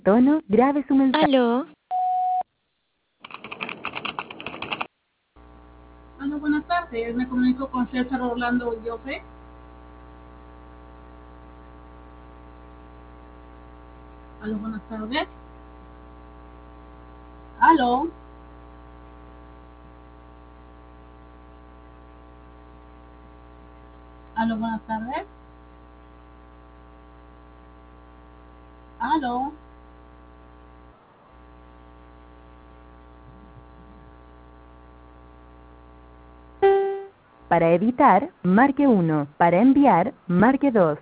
tono, grabe su mensaje. Aló, Aló, buenas tardes. Me comunico con César Orlando Joffre. Aló, buenas tardes. Aló. Aló, buenas tardes. Aló. Para editar, marque 1. Para enviar, marque 2.